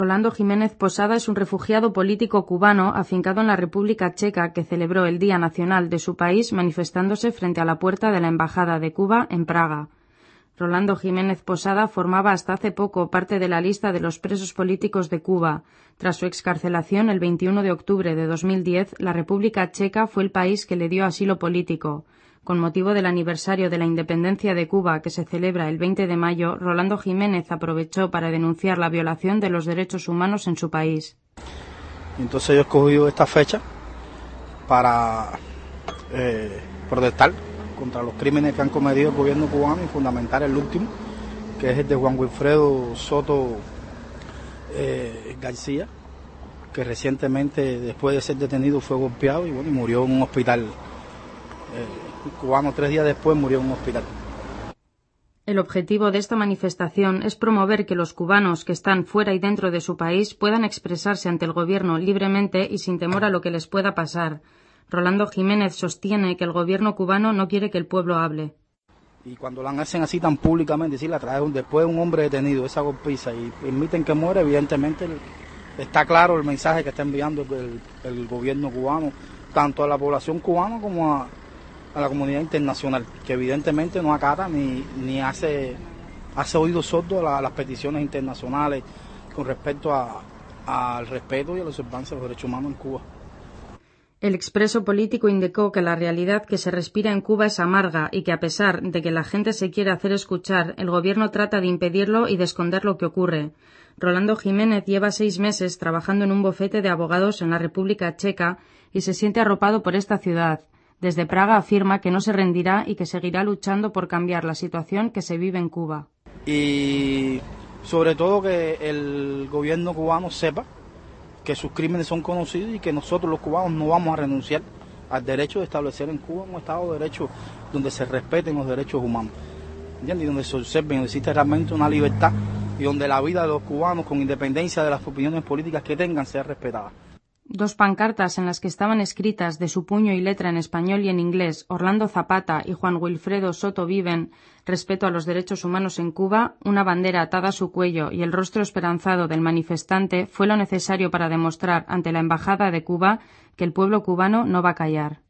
Rolando Jiménez Posada es un refugiado político cubano afincado en la República Checa que celebró el Día Nacional de su país manifestándose frente a la puerta de la Embajada de Cuba en Praga. Rolando Jiménez Posada formaba hasta hace poco parte de la lista de los presos políticos de Cuba. Tras su excarcelación el 21 de octubre de 2010, la República Checa fue el país que le dio asilo político. Con motivo del aniversario de la independencia de Cuba, que se celebra el 20 de mayo, Rolando Jiménez aprovechó para denunciar la violación de los derechos humanos en su país. Entonces yo he escogido esta fecha para protestar contra los crímenes que han cometido el gobierno cubano y fundamental el último, que es el de Juan Wilfredo Soto García, que recientemente, después de ser detenido, fue golpeado y murió en un hospital. El cubano 3 días después murió en un hospital. El objetivo de esta manifestación es promover que los cubanos que están fuera y dentro de su país puedan expresarse ante el gobierno libremente y sin temor a lo que les pueda pasar. Rolando Jiménez sostiene que el gobierno cubano no quiere que el pueblo hable. Y cuando la hacen así tan públicamente, si la traen después de un hombre detenido, esa golpiza, y permiten que muera, evidentemente está claro el mensaje que está enviando el gobierno cubano, tanto a la población cubana como a la comunidad internacional, que evidentemente no acata ni hace oídos sordos a las peticiones internacionales con respecto al respeto y a la observancia de los derechos humanos en Cuba. El expreso político indicó que la realidad que se respira en Cuba es amarga y que a pesar de que la gente se quiere hacer escuchar, el gobierno trata de impedirlo y de esconder lo que ocurre. Rolando Jiménez lleva 6 meses trabajando en un bufete de abogados en la República Checa y se siente arropado por esta ciudad. Desde Praga afirma que no se rendirá y que seguirá luchando por cambiar la situación que se vive en Cuba. Y sobre todo que el gobierno cubano sepa que sus crímenes son conocidos y que nosotros los cubanos no vamos a renunciar al derecho de establecer en Cuba un Estado de Derecho donde se respeten los derechos humanos, ¿entiendes? Y donde se observen, donde existe realmente una libertad y donde la vida de los cubanos, con independencia de las opiniones políticas que tengan, sea respetada. 2 pancartas en las que estaban escritas de su puño y letra en español y en inglés Orlando Zapata y Juan Wilfredo Soto viven, respeto a los derechos humanos en Cuba, una bandera atada a su cuello y el rostro esperanzado del manifestante fue lo necesario para demostrar ante la Embajada de Cuba que el pueblo cubano no va a callar.